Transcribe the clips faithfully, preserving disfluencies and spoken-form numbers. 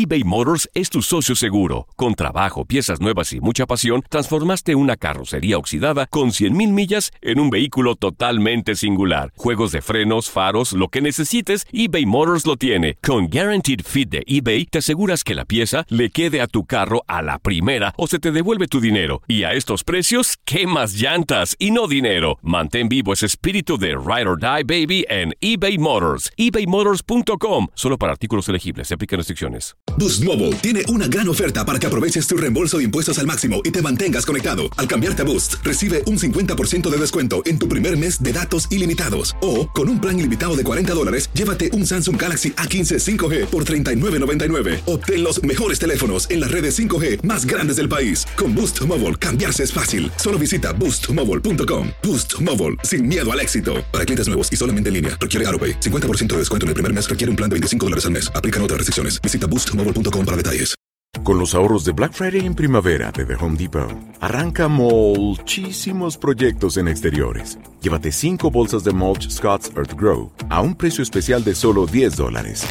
eBay Motors es tu socio seguro. Con trabajo, piezas nuevas y mucha pasión, transformaste una carrocería oxidada con cien mil millas en un vehículo totalmente singular. Juegos de frenos, faros, lo que necesites, eBay Motors lo tiene. Con Guaranteed Fit de eBay, te aseguras que la pieza le quede a tu carro a la primera o se te devuelve tu dinero. Y a estos precios, ¿qué más llantas y no dinero? Mantén vivo ese espíritu de Ride or Die, baby, en eBay Motors. ebay motors punto com. Solo para artículos elegibles. Se aplican restricciones. Boost Mobile tiene una gran oferta para que aproveches tu reembolso de impuestos al máximo y te mantengas conectado. Al cambiarte a Boost, recibe un cincuenta por ciento de descuento en tu primer mes de datos ilimitados. O, con un plan ilimitado de cuarenta dólares, llévate un Samsung Galaxy A quince cinco G por treinta y nueve noventa y nueve. Obtén los mejores teléfonos en las redes cinco G más grandes del país. Con Boost Mobile, cambiarse es fácil. Solo visita boost mobile punto com. Boost Mobile, sin miedo al éxito. Para clientes nuevos y solamente en línea, requiere AutoPay. cincuenta por ciento de descuento en el primer mes requiere un plan de veinticinco dólares al mes. Aplican otras restricciones. Visita boost mobile punto com para detalles. Con los ahorros de Black Friday en primavera de The Home Depot, arranca muchísimos proyectos en exteriores. Llévate cinco bolsas de mulch Scott's Earth Grow a un precio especial de solo diez dólares.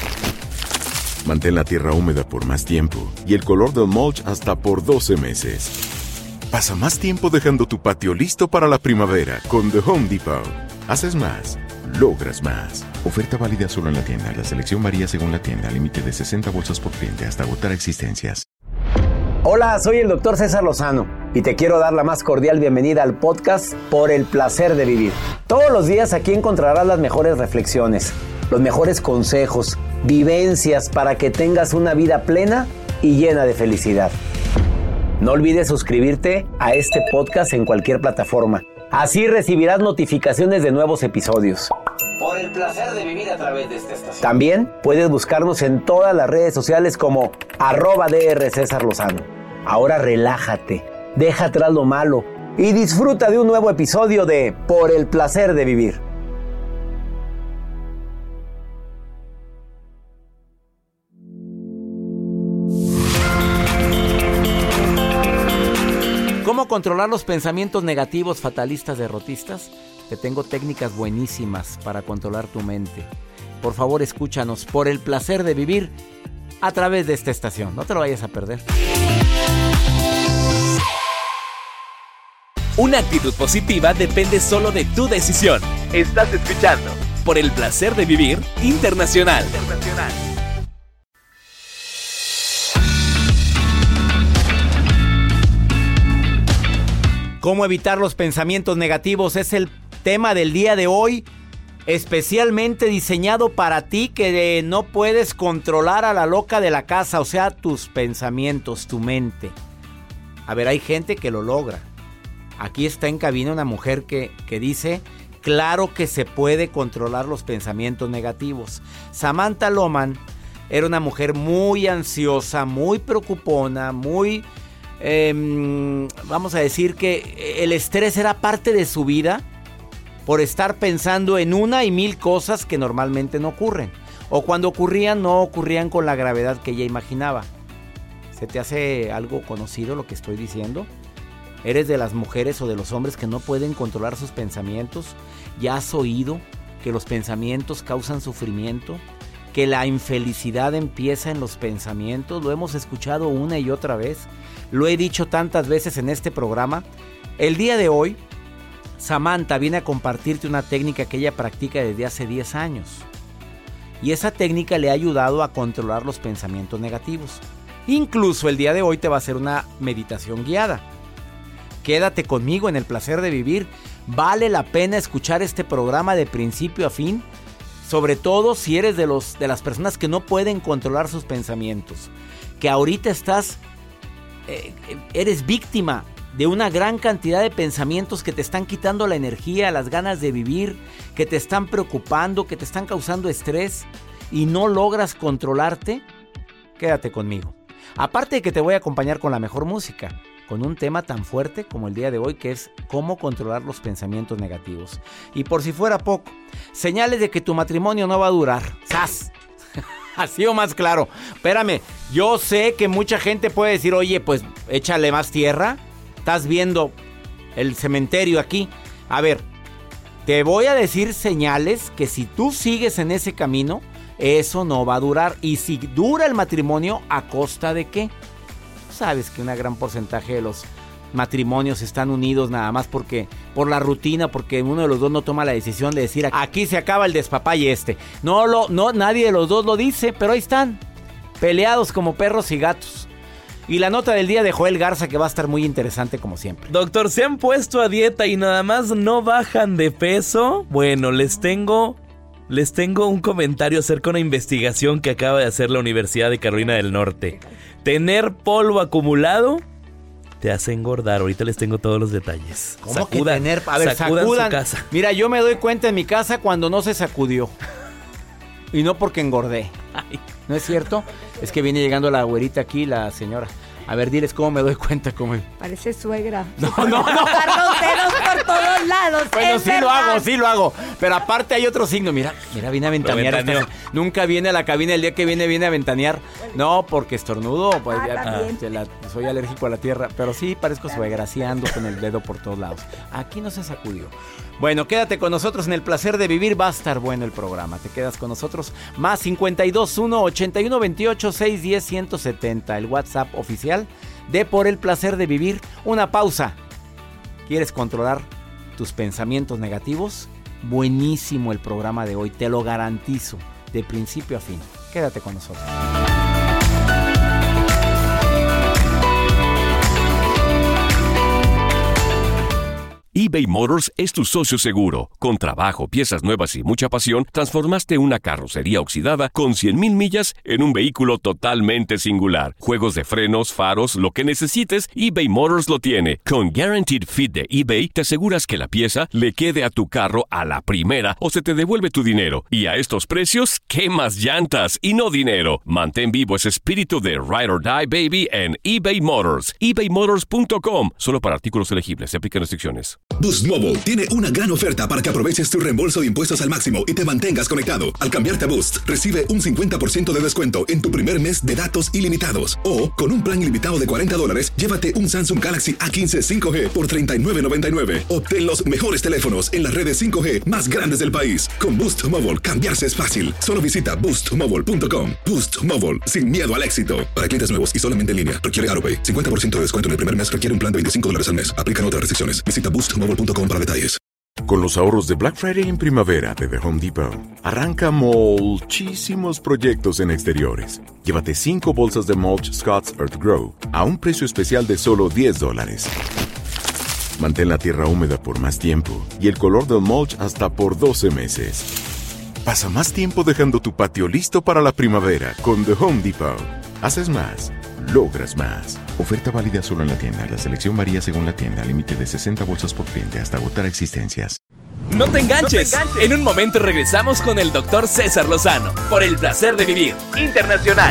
Mantén la tierra húmeda por más tiempo y el color del mulch hasta por doce meses. Pasa más tiempo dejando tu patio listo para la primavera con The Home Depot. Haces más, logras más. Oferta válida solo en la tienda. La selección varía según la tienda. Límite de sesenta bolsas por cliente hasta agotar existencias. Hola, soy el doctor César Lozano y te quiero dar la más cordial bienvenida al podcast Por el Placer de Vivir. Todos los días aquí encontrarás las mejores reflexiones, los mejores consejos, vivencias para que tengas una vida plena y llena de felicidad. No olvides suscribirte a este podcast en cualquier plataforma. Así recibirás notificaciones de nuevos episodios. Por el placer de vivir a través de esta estación. También puedes buscarnos en todas las redes sociales como arroba DR César Lozano. Ahora relájate, deja atrás lo malo y disfruta de un nuevo episodio de Por el Placer de Vivir. ¿Cómo controlar los pensamientos negativos, fatalistas, derrotistas? Te tengo técnicas buenísimas para controlar tu mente. Por favor, escúchanos Por el Placer de Vivir a través de esta estación. No te lo vayas a perder. Una actitud positiva depende solo de tu decisión. Estás escuchando Por el Placer de Vivir Internacional. Internacional. ¿Cómo evitar los pensamientos negativos? Es el tema del día de hoy, especialmente diseñado para ti que no puedes controlar a la loca de la casa, o sea, tus pensamientos, tu mente. A ver, hay gente que lo logra. Aquí está en cabina una mujer que, que dice, claro que se puede controlar los pensamientos negativos. Samantha Lohman era una mujer muy ansiosa, muy preocupona, muy... Eh, vamos a decir que el estrés era parte de su vida por estar pensando en una y mil cosas que normalmente no ocurren, o cuando ocurrían no ocurrían con la gravedad que ella imaginaba. ¿Se te hace algo conocido lo que estoy diciendo? ¿Eres de las mujeres o de los hombres que no pueden controlar sus pensamientos? ¿Ya has oído que los pensamientos causan sufrimiento? ¿Que la infelicidad empieza en los pensamientos? Lo hemos escuchado una y otra vez. Lo he dicho tantas veces en este programa. El día de hoy, Samantha viene a compartirte una técnica que ella practica desde hace diez años. Y esa técnica le ha ayudado a controlar los pensamientos negativos. Incluso el día de hoy te va a hacer una meditación guiada. Quédate conmigo en el placer de vivir. Vale la pena escuchar este programa de principio a fin. Sobre todo si eres de, los, de las personas que no pueden controlar sus pensamientos. Que ahorita estás... Eh, eres víctima de una gran cantidad de pensamientos que te están quitando la energía, las ganas de vivir, que te están preocupando, que te están causando estrés y no logras controlarte. Quédate conmigo. Aparte de que te voy a acompañar con la mejor música, con un tema tan fuerte como el día de hoy, que es cómo controlar los pensamientos negativos. Y por si fuera poco, señales de que tu matrimonio no va a durar. ¡Sas! Así o más claro. Espérame, yo sé que mucha gente puede decir, oye, pues échale más tierra. Estás viendo el cementerio aquí. A ver, te voy a decir señales que si tú sigues en ese camino, eso no va a durar. Y si dura el matrimonio, ¿a costa de qué? Sabes que un gran porcentaje de los matrimonios están unidos nada más porque por la rutina, porque uno de los dos no toma la decisión de decir aquí se acaba el despapalle este. No lo, no, nadie de los dos lo dice, pero ahí están, peleados como perros y gatos. Y la nota del día de Joel Garza, que va a estar muy interesante como siempre. Doctor, ¿se han puesto a dieta y nada más no bajan de peso? Bueno, les tengo, les tengo un comentario acerca de una investigación que acaba de hacer la Universidad de Carolina del Norte. Tener polvo acumulado te hace engordar. Ahorita les tengo todos los detalles. ¿Cómo sacudan, que tener? A ver, sacudan, sacudan su casa. Mira, yo me doy cuenta en mi casa cuando no se sacudió. Y no porque engordé. Ay. ¿No es cierto? Es que viene llegando la güerita aquí, la señora. A ver, diles cómo me doy cuenta. Cómo... Parece suegra. No, no, no. Sacar los dedos por todos lados. Bueno, sí verdad. lo hago, sí lo hago. Pero aparte hay otro signo. Mira, mira, viene a ventanear. Esta... Nunca viene a la cabina. El día que viene, viene a ventanear. No, porque estornudo. Pues, ah, ya, la, soy alérgico a la tierra. Pero sí, parezco suegra. Sí ando con el dedo por todos lados. Aquí no se sacudió. Bueno, quédate con nosotros en El Placer de Vivir. Va a estar bueno el programa. Te quedas con nosotros. Más cincuenta y dos, uno, ochenta y uno, veintiocho, seiscientos diez, ciento setenta. El WhatsApp oficial de Por el Placer de Vivir. Una pausa. ¿Quieres controlar tus pensamientos negativos? Buenísimo el programa de hoy. Te lo garantizo. De principio a fin. Quédate con nosotros. eBay Motors es tu socio seguro. Con trabajo, piezas nuevas y mucha pasión, transformaste una carrocería oxidada con cien mil millas en un vehículo totalmente singular. Juegos de frenos, faros, lo que necesites, eBay Motors lo tiene. Con Guaranteed Fit de eBay, te aseguras que la pieza le quede a tu carro a la primera o se te devuelve tu dinero. Y a estos precios, ¿quemas llantas y no dinero? Mantén vivo ese espíritu de Ride or Die, baby, en eBay Motors. ebay motors punto com. Solo para artículos elegibles. Se aplican restricciones. Boost Mobile tiene una gran oferta para que aproveches tu reembolso de impuestos al máximo y te mantengas conectado. Al cambiarte a Boost, recibe un cincuenta por ciento de descuento en tu primer mes de datos ilimitados. O, con un plan ilimitado de cuarenta dólares, llévate un Samsung Galaxy A quince cinco G por treinta y nueve noventa y nueve. Obtén los mejores teléfonos en las redes cinco G más grandes del país. Con Boost Mobile, cambiarse es fácil. Solo visita boost mobile punto com. Boost Mobile, sin miedo al éxito. Para clientes nuevos y solamente en línea, requiere AutoPay. cincuenta por ciento de descuento en el primer mes requiere un plan de veinticinco dólares al mes. Aplican otras restricciones. Visita boost mobile punto com para detalles. Con los ahorros de Black Friday en primavera de The Home Depot, arranca muchísimos proyectos en exteriores. Llévate cinco bolsas de mulch Scott's Earth Grow a un precio especial de solo diez dólares. Mantén la tierra húmeda por más tiempo y el color del mulch hasta por doce meses. Pasa más tiempo dejando tu patio listo para la primavera con The Home Depot. Haces más, logras más. Oferta válida solo en la tienda. La selección varía según la tienda. Límite de sesenta bolsas por cliente hasta agotar existencias. No te enganches. No te enganches. En un momento regresamos con el doctor César Lozano. Por el placer de vivir internacional.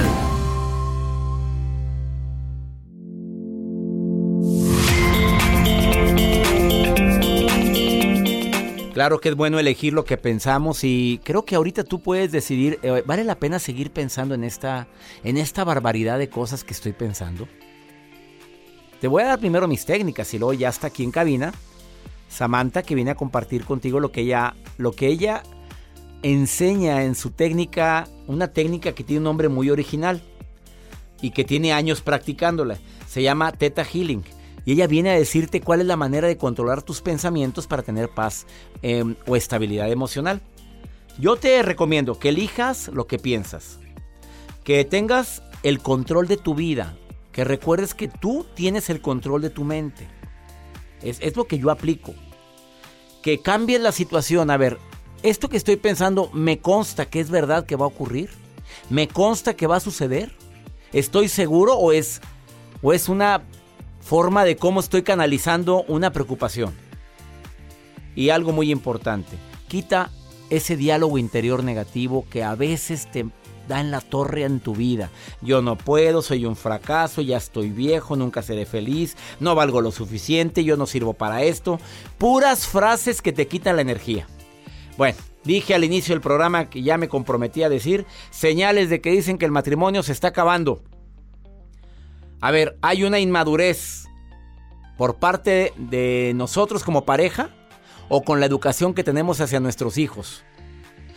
Claro que es bueno elegir lo que pensamos y creo que ahorita tú puedes decidir, eh, ¿vale la pena seguir pensando en esta, en esta barbaridad de cosas que estoy pensando? Te voy a dar primero mis técnicas y luego ya está aquí en cabina Samantha, que viene a compartir contigo lo que ella, lo que ella enseña en su técnica, una técnica que tiene un nombre muy original y que tiene años practicándola. Se llama Theta Healing. Y ella viene a decirte cuál es la manera de controlar tus pensamientos para tener paz eh, o estabilidad emocional. Yo te recomiendo que elijas lo que piensas, que tengas el control de tu vida, que recuerdes que tú tienes el control de tu mente. Es, es lo que yo aplico. Que cambies la situación. A ver, esto que estoy pensando, ¿me consta que es verdad que va a ocurrir? ¿Me consta que va a suceder? ¿Estoy seguro o es, o es una forma de cómo estoy canalizando una preocupación? Y algo muy importante, quita ese diálogo interior negativo que a veces te da en la torre en tu vida. Yo no puedo, soy un fracaso, ya estoy viejo, nunca seré feliz, no valgo lo suficiente, yo no sirvo para esto. Puras frases que te quitan la energía. Bueno, dije al inicio del programa que ya me comprometí a decir señales de que dicen que el matrimonio se está acabando. A ver, hay una inmadurez por parte de nosotros como pareja o con la educación que tenemos hacia nuestros hijos.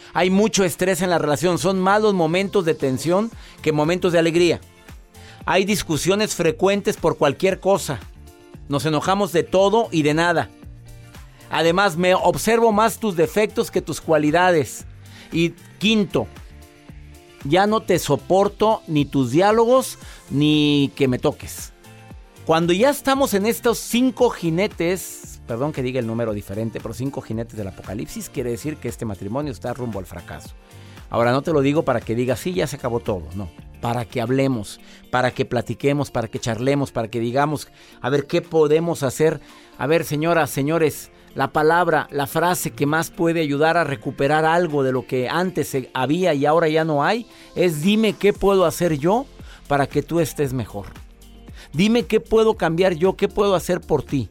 Hay mucho estrés en la relación. Son más los momentos de tensión que momentos de alegría. Hay discusiones frecuentes por cualquier cosa. Nos enojamos de todo y de nada. Además, me observo más tus defectos que tus cualidades. Y quinto, ya no te soporto ni tus diálogos ni que me toques. Cuando ya estamos en estos cinco jinetes, perdón que diga el número diferente, pero cinco jinetes del apocalipsis, quiere decir que este matrimonio está rumbo al fracaso. Ahora, no te lo digo para que digas, sí, ya se acabó todo, no. Para que hablemos, para que platiquemos, para que charlemos, para que digamos, a ver, ¿qué podemos hacer? A ver, señoras, señores, la palabra, la frase que más puede ayudar a recuperar algo de lo que antes había y ahora ya no hay, es dime qué puedo hacer yo para que tú estés mejor. Dime qué puedo cambiar yo, qué puedo hacer por ti.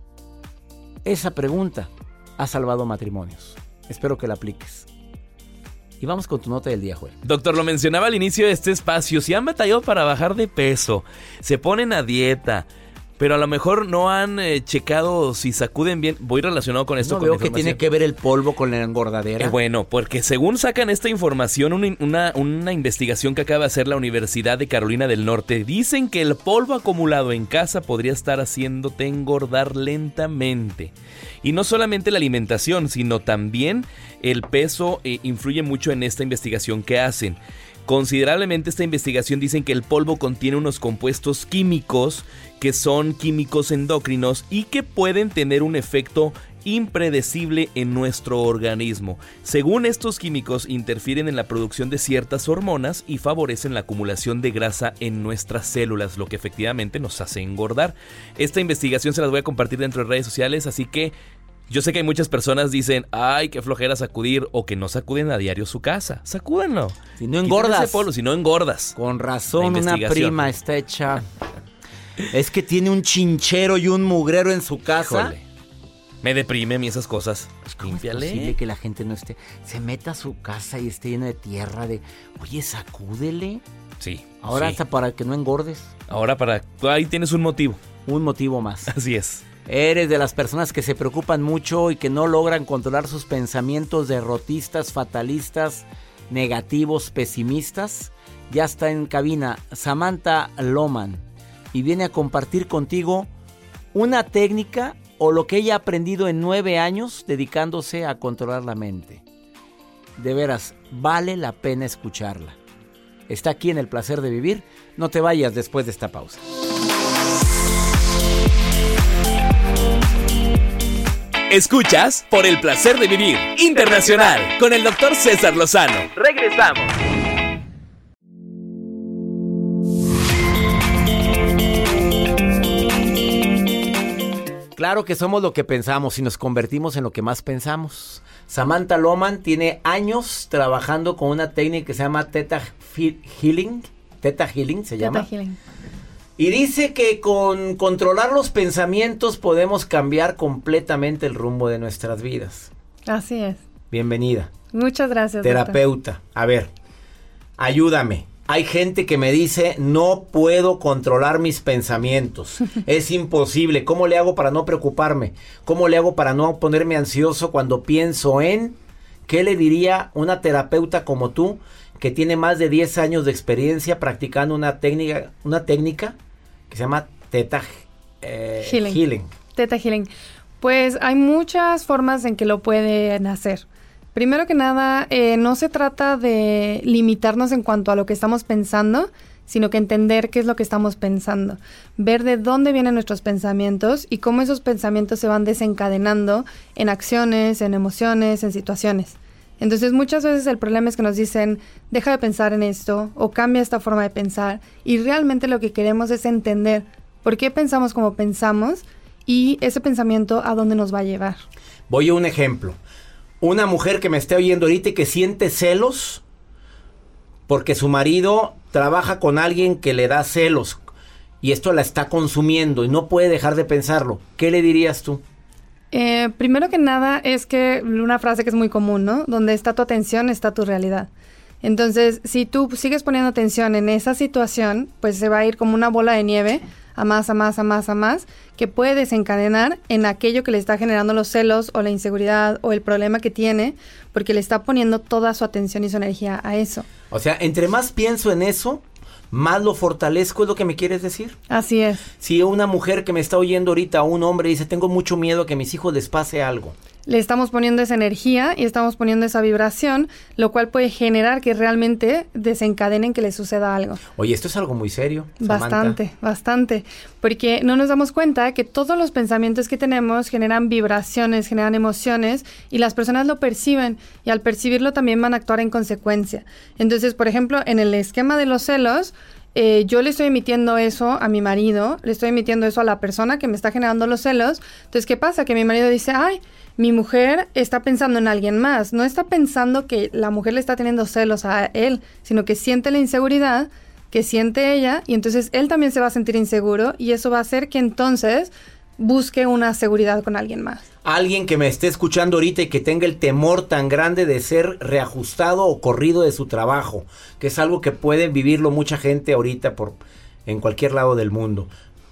Esa pregunta ha salvado matrimonios. Espero que la apliques. Y vamos con tu nota del día, Joel. Doctor, lo mencionaba al inicio de este espacio. Si han batallado para bajar de peso, se ponen a dieta, pero a lo mejor no han eh, checado si sacuden bien. Voy relacionado con esto. No con veo que tiene que ver el polvo con la engordadera. Eh, bueno, porque según sacan esta información, una, una, una investigación que acaba de hacer la Universidad de Carolina del Norte, dicen que el polvo acumulado en casa podría estar haciéndote engordar lentamente. Y no solamente la alimentación, sino también el peso eh, influye mucho en esta investigación que hacen. Considerablemente esta investigación dicen que el polvo contiene unos compuestos químicos que son químicos endocrinos y que pueden tener un efecto impredecible en nuestro organismo. Según estos químicos, interfieren en la producción de ciertas hormonas y favorecen la acumulación de grasa en nuestras células, lo que efectivamente nos hace engordar. Esta investigación se las voy a compartir dentro de redes sociales, así que yo sé que hay muchas personas dicen, ay, qué flojera sacudir, o que no sacuden a diario su casa. Sacúdenlo. Si no engordas. Ese polvo, si no engordas. Con razón, una prima está hecha. Es que tiene un chinchero y un mugrero en su casa. Híjole. Me deprime a mí esas cosas. ¿Cómo es posible que la gente no esté, se meta a su casa y esté llena de tierra de, oye, sacúdele? Sí. Ahora sí. hasta para que no engordes. Ahora para, ahí tienes un motivo. Un motivo más. Así es. Eres de las personas que se preocupan mucho y que no logran controlar sus pensamientos derrotistas, fatalistas, negativos, pesimistas. Ya está en cabina Samantha Lohman y viene a compartir contigo una técnica o lo que ella ha aprendido en nueve años dedicándose a controlar la mente. De veras, vale la pena escucharla. Está aquí en El Placer de Vivir. No te vayas después de esta pausa. Escuchas Por el Placer de Vivir Internacional con el doctor César Lozano. Regresamos. Claro que somos lo que pensamos y nos convertimos en lo que más pensamos. Samantha Lohman tiene años trabajando con una técnica que se llama Theta Healing. Theta Healing se llama. Theta Healing. Y dice que con controlar los pensamientos podemos cambiar completamente el rumbo de nuestras vidas. Así es. Bienvenida. Muchas gracias. Terapeuta. Doctor. A ver, ayúdame. Hay gente que me dice, no puedo controlar mis pensamientos. Es imposible. ¿Cómo le hago para no preocuparme? ¿Cómo le hago para no ponerme ansioso cuando pienso en? ¿Qué le diría una terapeuta como tú, que tiene más de diez años de experiencia practicando una técnica, una técnica que se llama Theta eh, Healing. Healing? Theta Healing. Pues hay muchas formas en que lo pueden hacer. Primero que nada, eh, no se trata de limitarnos en cuanto a lo que estamos pensando, sino que entender qué es lo que estamos pensando. Ver de dónde vienen nuestros pensamientos y cómo esos pensamientos se van desencadenando en acciones, en emociones, en situaciones. Entonces, muchas veces el problema es que nos dicen, deja de pensar en esto o cambia esta forma de pensar. Y realmente lo que queremos es entender por qué pensamos como pensamos y ese pensamiento a dónde nos va a llevar. Voy a un ejemplo. Una mujer que me esté oyendo ahorita y que siente celos porque su marido trabaja con alguien que le da celos y esto la está consumiendo y no puede dejar de pensarlo. ¿Qué le dirías tú? Eh, primero que nada es que una frase que es muy común, ¿no? Donde está tu atención, está tu realidad. Entonces, si tú sigues poniendo atención en esa situación, pues se va a ir como una bola de nieve a más, a más, a más, a más, que puede desencadenar en aquello que le está generando los celos o la inseguridad o el problema que tiene, porque le está poniendo toda su atención y su energía a eso. O sea, entre más pienso en eso, más lo fortalezco, ¿es lo que me quieres decir? Así es. Si una mujer que me está oyendo ahorita, un hombre, dice, tengo mucho miedo a que a mis hijos les pase algo. Le estamos poniendo esa energía y estamos poniendo esa vibración, lo cual puede generar que realmente desencadenen que le suceda algo. Oye, esto es algo muy serio, Samantha. Bastante, bastante. Porque no nos damos cuenta que todos los pensamientos que tenemos generan vibraciones, generan emociones y las personas lo perciben y al percibirlo también van a actuar en consecuencia. Entonces, por ejemplo, en el esquema de los celos, Eh, yo le estoy emitiendo eso a mi marido, le estoy emitiendo eso a la persona que me está generando los celos. Entonces, ¿qué pasa? Que mi marido dice, ay, mi mujer está pensando en alguien más. No está pensando que la mujer le está teniendo celos a él, sino que siente la inseguridad que siente ella y entonces él también se va a sentir inseguro y eso va a hacer que entonces busque una seguridad con alguien más. Alguien que me esté escuchando ahorita y que tenga el temor tan grande de ser reajustado o corrido de su trabajo, que es algo que puede vivirlo mucha gente ahorita por en cualquier lado del mundo.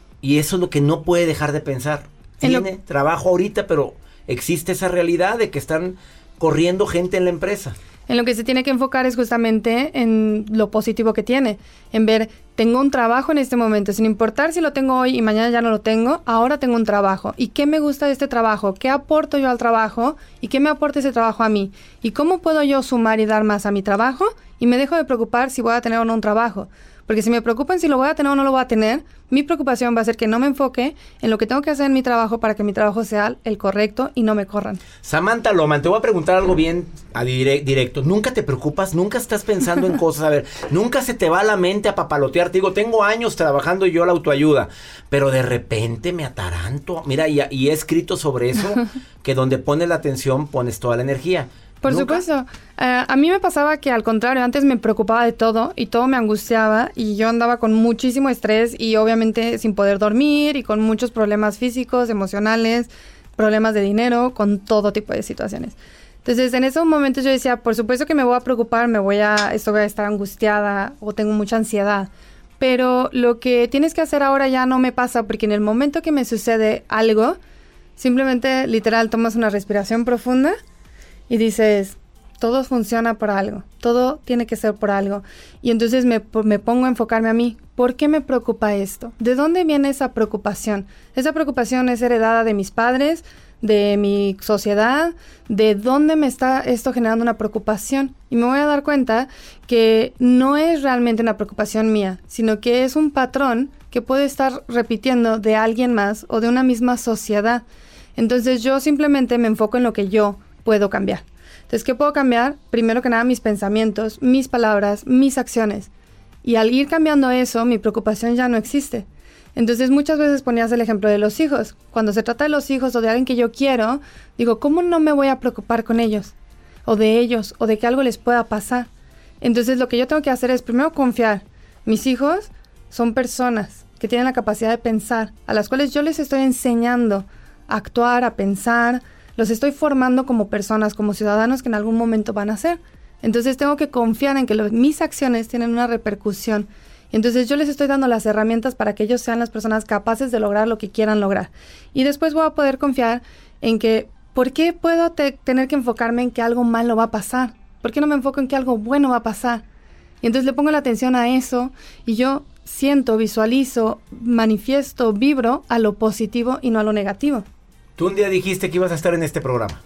Y eso es lo que no puede dejar de pensar. Tiene lo... trabajo ahorita, pero existe esa realidad de que están corriendo gente en la empresa. En lo que se tiene que enfocar es justamente en lo positivo que tiene, en ver, tengo un trabajo en este momento, sin importar si lo tengo hoy y mañana ya no lo tengo, ahora tengo un trabajo. ¿Y qué me gusta de este trabajo? ¿Qué aporto yo al trabajo? ¿Y qué me aporta ese trabajo a mí? ¿Y cómo puedo yo sumar y dar más a mi trabajo? Y me dejo de preocupar si voy a tener o no un trabajo. Porque si me preocupan si lo voy a tener o no lo voy a tener, mi preocupación va a ser que no me enfoque en lo que tengo que hacer en mi trabajo para que mi trabajo sea el correcto y no me corran. Samantha Lohman, te voy a preguntar algo bien a dire- directo. ¿Nunca te preocupas? ¿Nunca estás pensando en cosas? A ver, ¿nunca se te va a la mente a papalotear? Te digo, tengo años trabajando yo la autoayuda, pero de repente me ataranto. Mira, y, y he escrito sobre eso, que donde pones la atención pones toda la energía. Por ¿Nunca? supuesto. Uh, a mí me pasaba que al contrario, antes me preocupaba de todo y todo me angustiaba y yo andaba con muchísimo estrés y obviamente sin poder dormir y con muchos problemas físicos, emocionales, problemas de dinero, con todo tipo de situaciones. Entonces, en esos momentos yo decía, por supuesto que me voy a preocupar, me voy a, esto voy a estar angustiada o tengo mucha ansiedad. Pero lo que tienes que hacer ahora ya no me pasa porque en el momento que me sucede algo, simplemente literal tomas una respiración profunda y dices, todo funciona por algo, todo tiene que ser por algo. Y entonces me, me pongo a enfocarme a mí. ¿Por qué me preocupa esto? ¿De dónde viene esa preocupación? Esa preocupación es heredada de mis padres, de mi sociedad, de dónde me está esto generando una preocupación. Y me voy a dar cuenta que no es realmente una preocupación mía, sino que es un patrón que puedo estar repitiendo de alguien más o de una misma sociedad. Entonces yo simplemente me enfoco en lo que yo puedo cambiar. Entonces, ¿qué puedo cambiar? Primero que nada, mis pensamientos, mis palabras, mis acciones. Y al ir cambiando eso, mi preocupación ya no existe. Entonces, muchas veces ponías el ejemplo de los hijos. Cuando se trata de los hijos o de alguien que yo quiero, digo, ¿cómo no me voy a preocupar con ellos? O de ellos, o de que algo les pueda pasar. Entonces, lo que yo tengo que hacer es primero confiar. Mis hijos son personas que tienen la capacidad de pensar, a las cuales yo les estoy enseñando a actuar, a pensar. Los estoy formando como personas, como ciudadanos que en algún momento van a ser. Entonces tengo que confiar en que lo, mis acciones tienen una repercusión. Entonces yo les estoy dando las herramientas para que ellos sean las personas capaces de lograr lo que quieran lograr. Y después voy a poder confiar en que, ¿por qué puedo te, tener que enfocarme en que algo malo va a pasar? ¿Por qué no me enfoco en que algo bueno va a pasar? Y entonces le pongo la atención a eso y yo siento, visualizo, manifiesto, vibro a lo positivo y no a lo negativo. Tú un día dijiste que ibas a estar en este programa.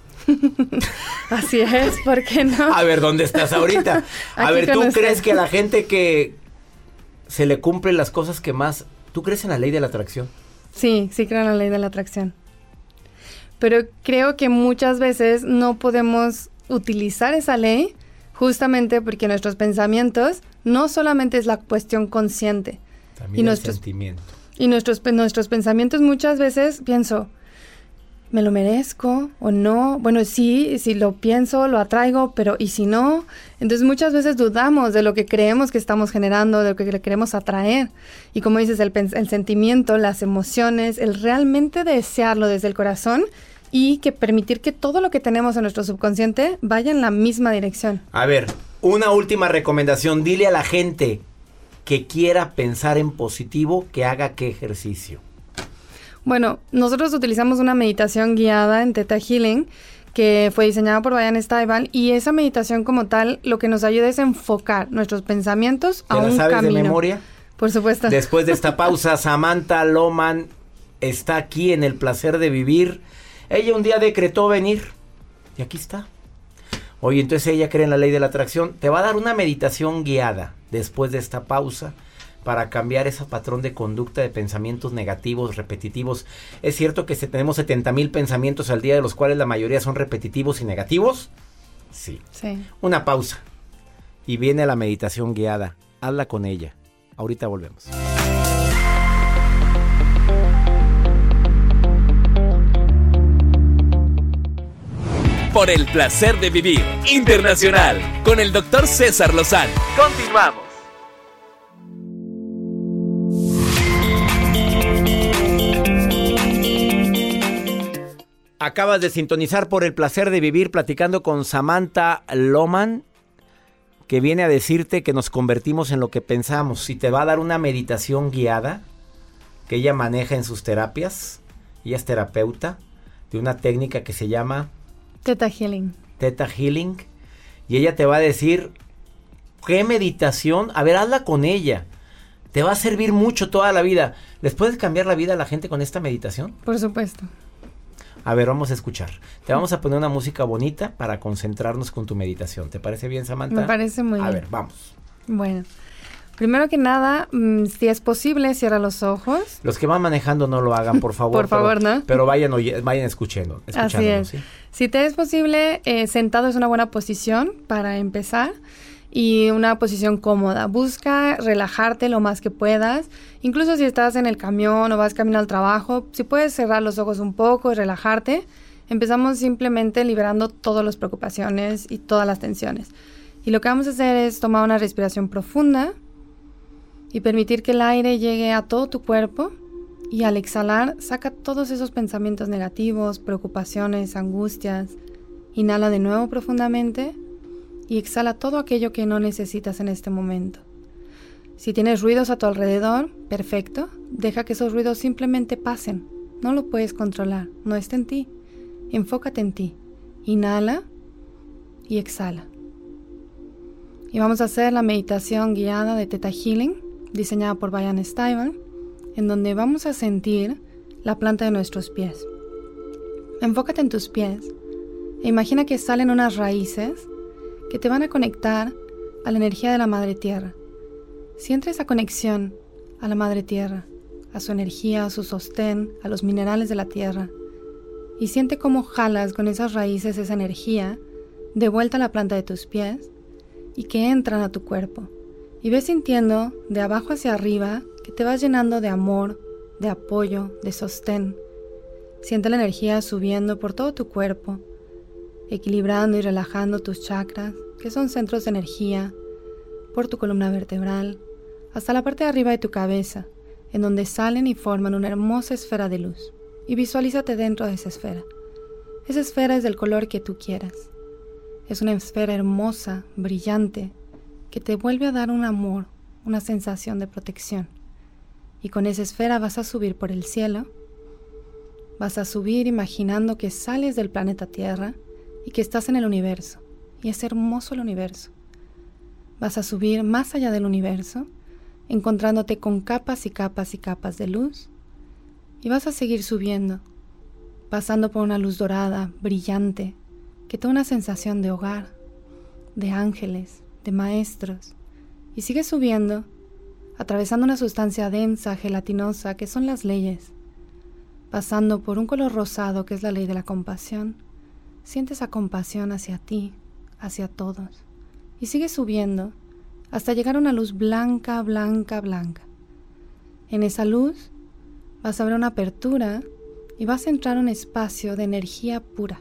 Así es, ¿por qué no? A ver, ¿dónde estás ahorita? A ver, ¿tú crees que a la gente que se le cumplen las cosas que más... ¿Tú crees en la ley de la atracción? Sí, sí creo en la ley de la atracción. Pero creo que muchas veces no podemos utilizar esa ley justamente porque nuestros pensamientos no solamente es la cuestión consciente. También y el nuestros, sentimiento. Y nuestros, nuestros pensamientos muchas veces pienso... ¿Me lo merezco o no? Bueno, sí, si lo pienso, lo atraigo, pero ¿y si no? Entonces muchas veces dudamos de lo que creemos que estamos generando, de lo que le queremos atraer. Y como dices, el, el sentimiento, las emociones, el realmente desearlo desde el corazón y que permitir que todo lo que tenemos en nuestro subconsciente vaya en la misma dirección. A ver, una última recomendación. Dile a la gente que quiera pensar en positivo, que haga qué ejercicio? Bueno, nosotros utilizamos una meditación guiada en Theta Healing que fue diseñada por Brian Stiebel, y esa meditación como tal lo que nos ayuda es enfocar nuestros pensamientos a un camino. ¿Te la sabes de memoria? Por supuesto. Después de esta pausa, Samantha Lohman está aquí en El Placer de Vivir. Ella un día decretó venir y aquí está. Oye, entonces ella cree en la ley de la atracción. Te va a dar una meditación guiada después de esta pausa para cambiar ese patrón de conducta de pensamientos negativos, repetitivos. ¿Es cierto que tenemos setenta mil pensamientos al día, de los cuales la mayoría son repetitivos y negativos? Sí. Sí. Una pausa. Y viene la meditación guiada. Hazla con ella. Ahorita volvemos. Por el placer de vivir internacional con el doctor César Lozano. Continuamos. Acabas de sintonizar Por el Placer de Vivir, platicando con Samantha Lohman, que viene a decirte que nos convertimos en lo que pensamos. Y te va a dar una meditación guiada que ella maneja en sus terapias. Ella es terapeuta de una técnica que se llama Theta Healing. Theta Healing. Y ella te va a decir qué meditación. A ver, hazla con ella. Te va a servir mucho toda la vida. ¿Les puedes cambiar la vida a la gente con esta meditación? Por supuesto. A ver, vamos a escuchar. Te vamos a poner una música bonita para concentrarnos con tu meditación. ¿Te parece bien, Samantha? Me parece muy bien. A ver, vamos. Bueno, primero que nada, mmm, si es posible, cierra los ojos. Los que van manejando no lo hagan, por favor. Por favor, pero, ¿no? Pero vayan, oye, vayan escuchando. Así es. ¿Sí? Si te es posible, eh, sentado es una buena posición para empezar. Y una posición cómoda. Busca relajarte lo más que puedas. Incluso si estás en el camión o vas camino al trabajo, si puedes cerrar los ojos un poco y relajarte, empezamos simplemente liberando todas las preocupaciones y todas las tensiones. Y lo que vamos a hacer es tomar una respiración profunda y permitir que el aire llegue a todo tu cuerpo. Y al exhalar, saca todos esos pensamientos negativos, preocupaciones, angustias. Inhala de nuevo profundamente. Y exhala todo aquello que no necesitas en este momento. Si tienes ruidos a tu alrededor, perfecto. Deja que esos ruidos simplemente pasen. No lo puedes controlar, no está en ti. Enfócate en ti. Inhala y exhala. Y vamos a hacer la meditación guiada de Theta Healing, diseñada por Brian Stiebel, en donde vamos a sentir la planta de nuestros pies. Enfócate en tus pies e imagina que salen unas raíces que te van a conectar a la energía de la Madre Tierra. Siente esa conexión a la Madre Tierra, a su energía, a su sostén, a los minerales de la Tierra. Y siente cómo jalas con esas raíces esa energía de vuelta a la planta de tus pies y que entran a tu cuerpo. Y ves sintiendo de abajo hacia arriba que te vas llenando de amor, de apoyo, de sostén. Siente la energía subiendo por todo tu cuerpo, equilibrando y relajando tus chakras, que son centros de energía, por tu columna vertebral, hasta la parte de arriba de tu cabeza, en donde salen y forman una hermosa esfera de luz. Y visualízate dentro de esa esfera. Esa esfera es del color que tú quieras. Es una esfera hermosa, brillante, que te vuelve a dar un amor, una sensación de protección. Y con esa esfera vas a subir por el cielo. Vas a subir imaginando que sales del planeta Tierra y que estás en el universo, y es hermoso el universo. Vas a subir más allá del universo, encontrándote con capas y capas y capas de luz, y vas a seguir subiendo, pasando por una luz dorada, brillante, que te da una sensación de hogar, de ángeles, de maestros, y sigues subiendo, atravesando una sustancia densa, gelatinosa, que son las leyes, pasando por un color rosado, que es la ley de la compasión. Siente esa compasión hacia ti, hacia todos, y sigue subiendo hasta llegar a una luz blanca, blanca, blanca. En esa luz vas a ver una apertura y vas a entrar a un espacio de energía pura.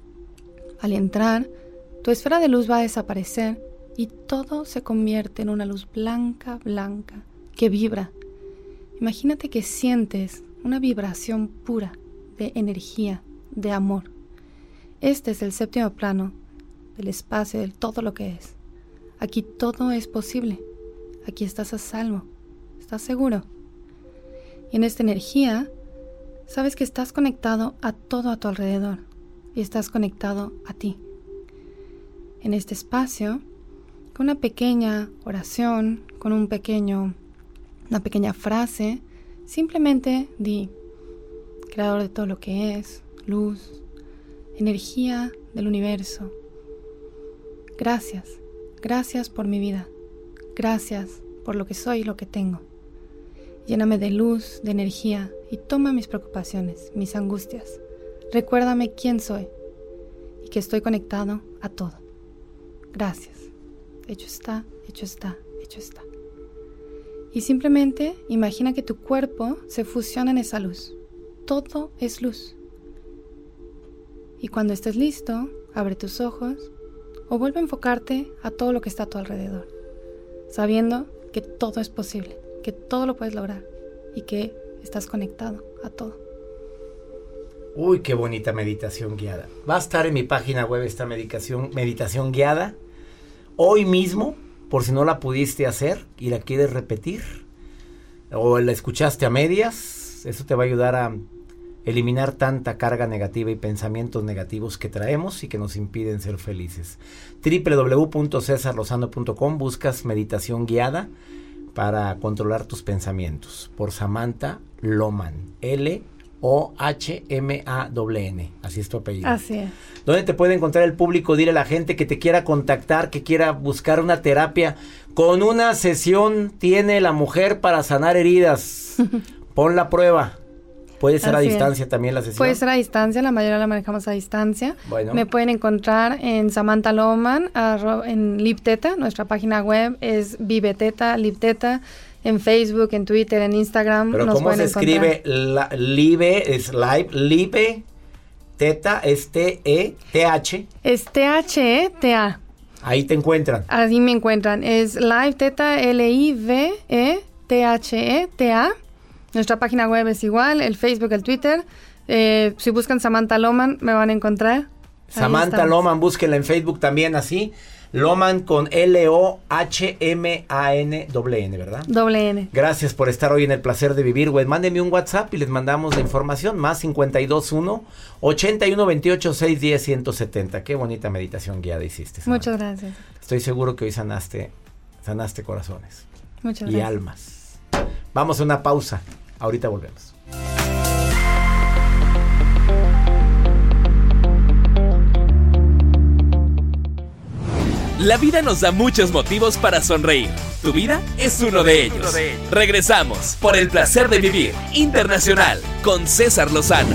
Al entrar, tu esfera de luz va a desaparecer y todo se convierte en una luz blanca, blanca, que vibra. Imagínate que sientes una vibración pura de energía, de amor. Este es el séptimo plano del espacio, del todo lo que es. Aquí todo es posible. Aquí estás a salvo. ¿Estás seguro? Y en esta energía, sabes que estás conectado a todo a tu alrededor y estás conectado a ti. En este espacio, con una pequeña oración, con un pequeño, una pequeña frase, simplemente di: creador de todo lo que es, luz, energía del universo. Gracias, gracias por mi vida. Gracias por lo que soy y lo que tengo. Lléname de luz, de energía y toma mis preocupaciones, mis angustias. Recuérdame quién soy y que estoy conectado a todo. Gracias. Hecho está, hecho está, hecho está. Y simplemente imagina que tu cuerpo se fusiona en esa luz. Todo es luz. Y cuando estés listo, abre tus ojos o vuelve a enfocarte a todo lo que está a tu alrededor, sabiendo que todo es posible, que todo lo puedes lograr y que estás conectado a todo. Uy, qué bonita meditación guiada. Va a estar en mi página web esta meditación, meditación guiada hoy mismo, por si no la pudiste hacer y la quieres repetir o la escuchaste a medias. Eso te va a ayudar a eliminar tanta carga negativa y pensamientos negativos que traemos y que nos impiden ser felices. doble u doble u doble u punto cesar lozano punto com, buscas meditación guiada para controlar tus pensamientos, por Samantha Lohman, L O H M A N N, así es tu apellido. Así es. ¿Dónde te puede encontrar el público? Dile a la gente que te quiera contactar, que quiera buscar una terapia. Con una sesión tiene la mujer para sanar heridas. Pon la prueba. ¿Puede ser Así a distancia es. también la sesión? Puede ser a distancia, la mayoría la manejamos a distancia. Bueno. Me pueden encontrar en Samantha Lohman, en LibTeta, nuestra página web es Viveteta, LibTeta, en Facebook, en Twitter, en Instagram. Pero nos ¿cómo se escribe? La, live, es live, Live, Teta, es T E T H. Es T H E T A. Ahí te encuentran. Ahí me encuentran, es Live Teta, L I V E T H E T A. Nuestra página web es igual, el Facebook, el Twitter. Eh, si buscan Samantha Lohman, me van a encontrar. Samantha Lohman, búsquenla en Facebook también así. Lohman con L O H M A N N N, ¿verdad? Doble N. Gracias por estar hoy en el placer de vivir, güey. Mándenme un WhatsApp y les mandamos la información. Más cincuenta y dos uno, ochenta y uno, veintiocho, seiscientos diez, ciento setenta. Qué bonita meditación guiada hiciste, Samantha. Muchas gracias. Estoy seguro que hoy sanaste, sanaste corazones. Muchas y gracias. almas. Vamos a una pausa. Ahorita volvemos. La vida nos da muchos motivos para sonreír. Tu vida es uno de ellos. Regresamos por el placer de vivir internacional con César Lozano.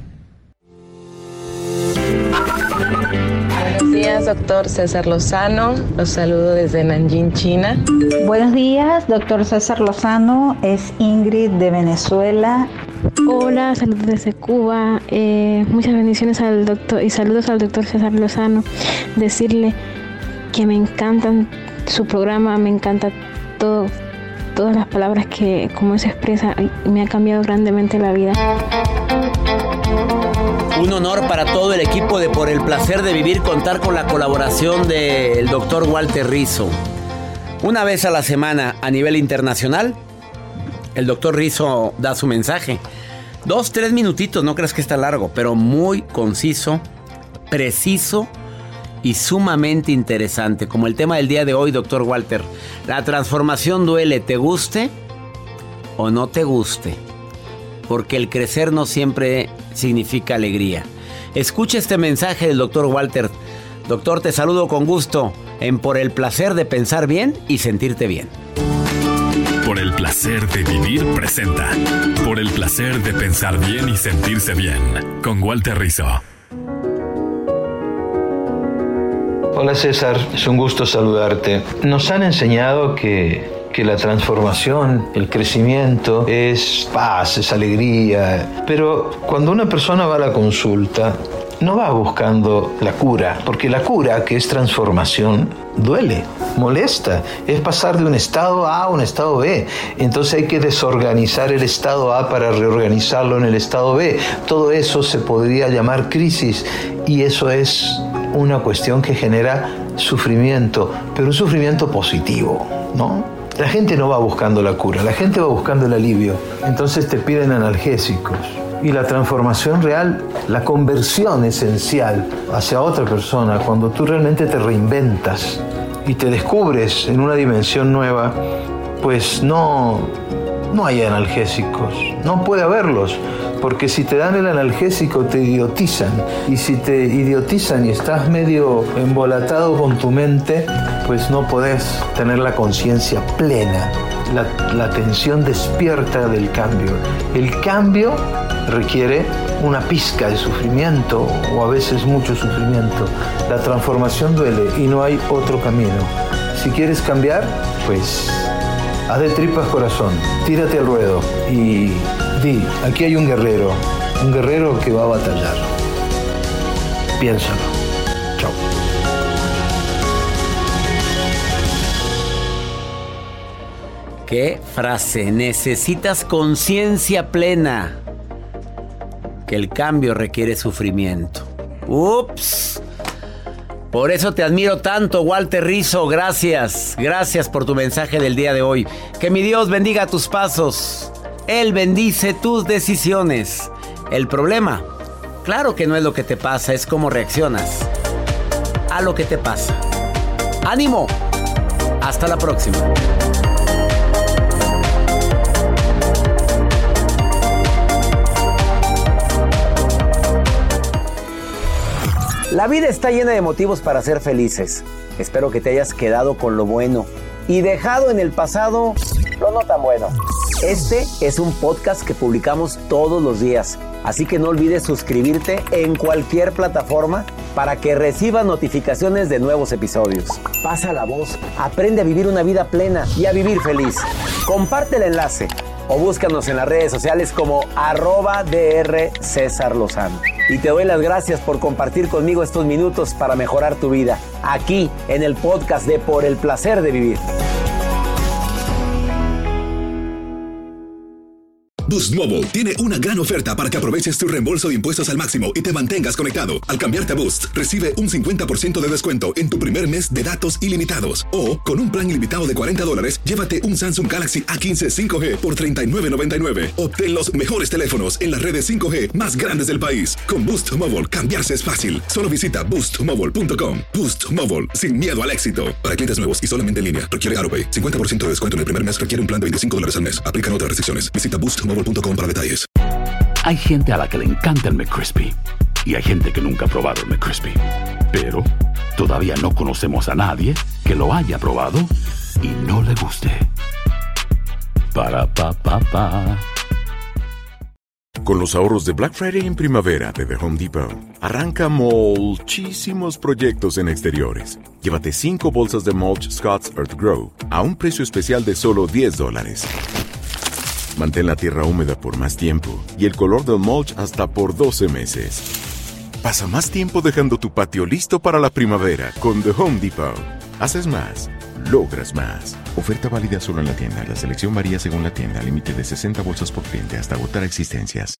Buenos días, doctor César Lozano. Los saludo desde Nanjing, China. Buenos días, doctor César Lozano. Es Ingrid de Venezuela. Hola, saludos desde Cuba. Eh, muchas bendiciones al doctor y saludos al doctor César Lozano. Decirle que me encantan su programa, me encanta todo, todas las palabras que como se expresa, me ha cambiado grandemente la vida. Un honor para todo el equipo de Por el Placer de Vivir contar con la colaboración del doctor Walter Rizzo. Una vez a la semana a nivel internacional, el doctor Rizzo da su mensaje. Dos, tres minutitos, no creas que está largo, pero muy conciso, preciso y sumamente interesante. Como el tema del día de hoy, doctor Walter. La transformación duele, te guste o no te guste. Porque el crecer no siempre significa alegría. Escucha este mensaje del doctor Walter. Doctor, te saludo con gusto en Por el Placer de Pensar Bien y Sentirte Bien. Por el Placer de Vivir presenta Por el Placer de Pensar Bien y Sentirse Bien con Walter Rizzo. Hola César, es un gusto saludarte. Nos han enseñado que que la transformación, el crecimiento es paz, es alegría, pero cuando una persona va a la consulta no va buscando la cura, porque la cura, que es transformación, duele, molesta, es pasar de un estado A a un estado B, entonces hay que desorganizar el estado A para reorganizarlo en el estado B. Todo eso se podría llamar crisis y eso es una cuestión que genera sufrimiento, pero un sufrimiento positivo, ¿no? La gente no va buscando la cura, la gente va buscando el alivio. Entonces te piden analgésicos. Y la transformación real, la conversión esencial hacia otra persona, cuando tú realmente te reinventas y te descubres en una dimensión nueva, pues no, no hay analgésicos, no puede haberlos. Porque si te dan el analgésico te idiotizan, y si te idiotizan y estás medio embolatado con tu mente, pues no podés tener la conciencia plena, la, la atención despierta del cambio. El cambio requiere una pizca de sufrimiento o a veces mucho sufrimiento. La transformación duele y no hay otro camino. Si quieres cambiar, pues haz de tripas corazón, tírate al ruedo y di, aquí hay un guerrero, un guerrero que va a batallar. Piénsalo. Chao. ¿Qué frase? Necesitas conciencia plena. Que el cambio requiere sufrimiento. Ups. Por eso te admiro tanto, Walter Rizzo. Gracias. Gracias por tu mensaje del día de hoy. Que mi Dios bendiga tus pasos. Él bendice tus decisiones. El problema, claro que no es lo que te pasa, es cómo reaccionas a lo que te pasa. ¡Ánimo! Hasta la próxima. La vida está llena de motivos para ser felices. Espero que te hayas quedado con lo bueno y dejado en el pasado lo no tan bueno. Este es un podcast que publicamos todos los días, así que no olvides suscribirte en cualquier plataforma para que recibas notificaciones de nuevos episodios. Pasa la voz, aprende a vivir una vida plena y a vivir feliz. Comparte el enlace o búscanos en las redes sociales como arroba DR César Lozano. Y te doy las gracias por compartir conmigo estos minutos para mejorar tu vida, aquí en el podcast de Por el Placer de Vivir. Boost Mobile tiene una gran oferta para que aproveches tu reembolso de impuestos al máximo y te mantengas conectado. Al cambiarte a Boost, recibe un cincuenta por ciento de descuento en tu primer mes de datos ilimitados. O, con un plan ilimitado de cuarenta dólares, llévate un Samsung Galaxy A quince cinco G por treinta y nueve noventa y nueve. Obtén los mejores teléfonos en las redes cinco G más grandes del país. Con Boost Mobile, cambiarse es fácil. Solo visita boost mobile punto com. Boost Mobile, sin miedo al éxito. Para clientes nuevos y solamente en línea, requiere AutoPay. cincuenta por ciento de descuento en el primer mes requiere un plan de veinticinco dólares al mes. Aplican otras restricciones. Visita boost mobile punto com para detalles. Hay gente a la que le encanta el McCrispy y hay gente que nunca ha probado el McCrispy. Pero todavía no conocemos a nadie que lo haya probado y no le guste. Para pa pa pa. Con los ahorros de Black Friday en primavera de The Home Depot, arranca muchísimos proyectos en exteriores. Llévate cinco bolsas de mulch Scott's Earth Grow a un precio especial de solo diez dólares. Mantén la tierra húmeda por más tiempo y el color del mulch hasta por doce meses. Pasa más tiempo dejando tu patio listo para la primavera con The Home Depot. Haces más, logras más. Oferta válida solo en la tienda. La selección varía según la tienda. Límite de sesenta bolsas por cliente hasta agotar existencias.